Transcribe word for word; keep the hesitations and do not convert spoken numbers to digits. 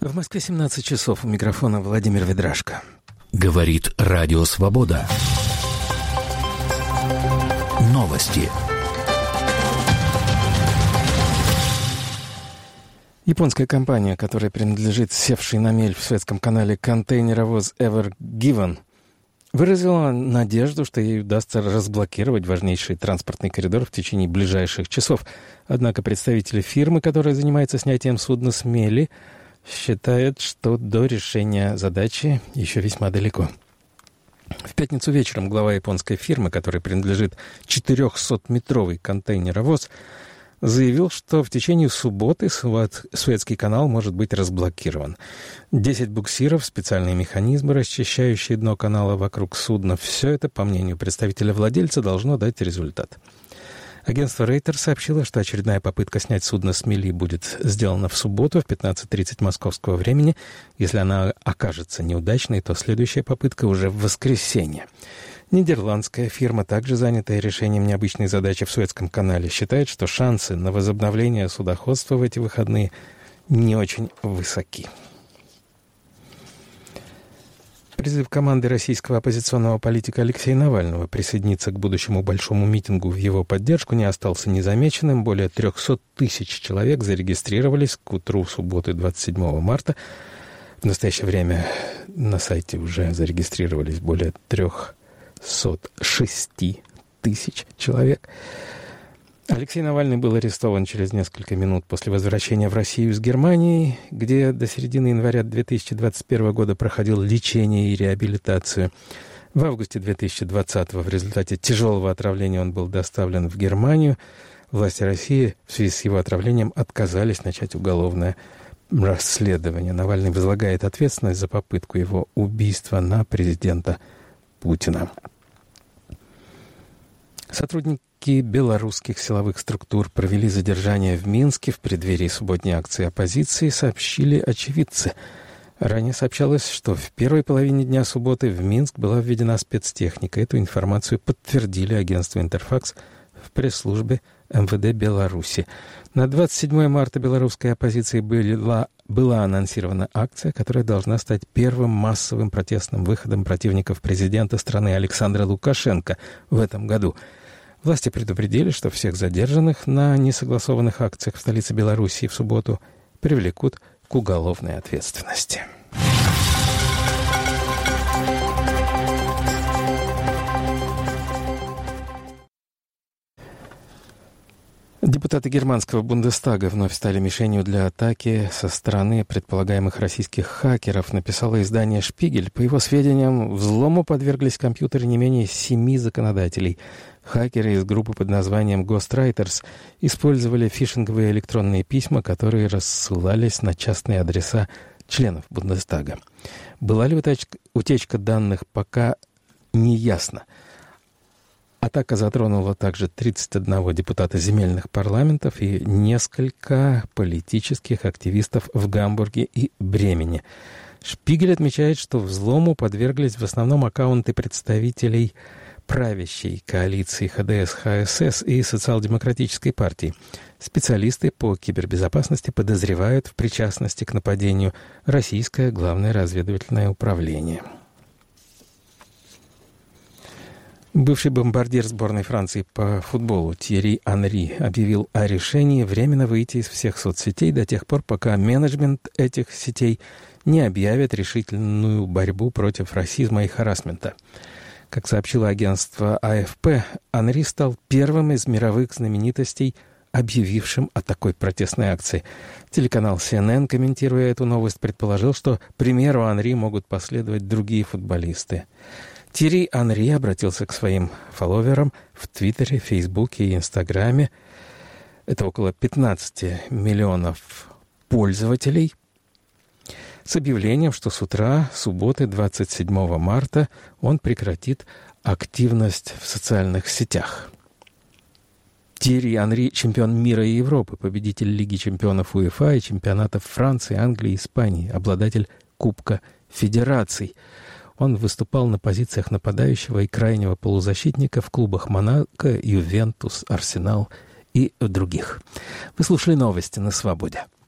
В Москве семнадцать часов. У микрофона Владимир Ведрашко. Говорит Радио Свобода. Новости. Японская компания, которая принадлежит севшей на мель в Суэцком канале контейнеровоз Ever Given, выразила надежду, что ей удастся разблокировать важнейший транспортный коридор в течение ближайших часов. Однако представители фирмы, которая занимается снятием судна с мели, считают, что до решения задачи еще весьма далеко. В пятницу вечером глава японской фирмы, которой принадлежит четырехсотметровый контейнеровоз, заявил, что в течение субботы Суэцкий канал может быть разблокирован. Десять буксиров, специальные механизмы, расчищающие дно канала вокруг судна — все это, по мнению представителя владельца, должно дать результат. Агентство Рейтер сообщило, что очередная попытка снять судно с мели будет сделана в субботу в пятнадцать тридцать московского времени. Если она окажется неудачной, то следующая попытка уже в воскресенье. Нидерландская фирма, также занятая решением необычной задачи в Суэцком канале, считает, что шансы на возобновление судоходства в эти выходные не очень высоки. Призыв команды российского оппозиционного политика Алексея Навального присоединиться к будущему большому митингу в его поддержку не остался незамеченным. Более триста тысяч человек зарегистрировались к утру субботы двадцать седьмого марта. В настоящее время на сайте уже зарегистрировались более трехсот шести тысяч человек. Алексей Навальный был арестован через несколько минут после возвращения в Россию из Германии, где до середины января две тысячи двадцать первого года проходил лечение и реабилитацию. В августе две тысячи двадцатого в результате тяжелого отравления он был доставлен в Германию. Власти России в связи с его отравлением отказались начать уголовное расследование. Навальный возлагает ответственность за попытку его убийства на президента Путина. Сотрудники белорусских силовых структур провели задержание в Минске в преддверии субботней акции оппозиции, сообщили очевидцы. Ранее сообщалось, что в первой половине дня субботы в Минск была введена спецтехника. Эту информацию подтвердили агентству «Интерфакс» в пресс-службе эм вэ дэ Беларуси. На двадцать седьмое марта белорусской оппозиции была, была анонсирована акция, которая должна стать первым массовым протестным выходом противников президента страны Александра Лукашенко в этом году. Власти предупредили, что всех задержанных на несогласованных акциях в столице Белоруссии в субботу привлекут к уголовной ответственности. Депутаты германского Бундестага вновь стали мишенью для атаки со стороны предполагаемых российских хакеров, написало издание «Шпигель». По его сведениям, взлому подверглись компьютеры не менее семи законодателей. Хакеры из группы под названием Ghostwriters использовали фишинговые электронные письма, которые рассылались на частные адреса членов Бундестага. Была ли утечка данных, пока не ясно. Атака затронула также тридцать одного депутата земельных парламентов и несколько политических активистов в Гамбурге и Бремене. Шпигель отмечает, что взлому подверглись в основном аккаунты представителей правящей коалиции ха дэ эс ха эс эс и Социал-демократической партии. Специалисты по кибербезопасности подозревают в причастности к нападению российское главное разведывательное управление. Бывший бомбардир сборной Франции по футболу Тьерри Анри объявил о решении временно выйти из всех соцсетей до тех пор, пока менеджмент этих сетей не объявит решительную борьбу против расизма и харассмента. Как сообщило агентство а эф пэ, Анри стал первым из мировых знаменитостей, объявившим о такой протестной акции. Телеканал си эн эн, комментируя эту новость, предположил, что примеру Анри могут последовать другие футболисты. Тьерри Анри обратился к своим фолловерам в Твиттере, Фейсбуке и Инстаграме. Это около пятнадцать миллионов пользователей. С объявлением, что с утра субботы двадцать седьмого марта он прекратит активность в социальных сетях. Тьерри Анри — чемпион мира и Европы, победитель Лиги чемпионов УЕФА и чемпионатов Франции, Англии и Испании, обладатель Кубка Федераций. Он выступал на позициях нападающего и крайнего полузащитника в клубах «Монако», «Ювентус», «Арсенал» и других. Вы слушали новости на «Свободе».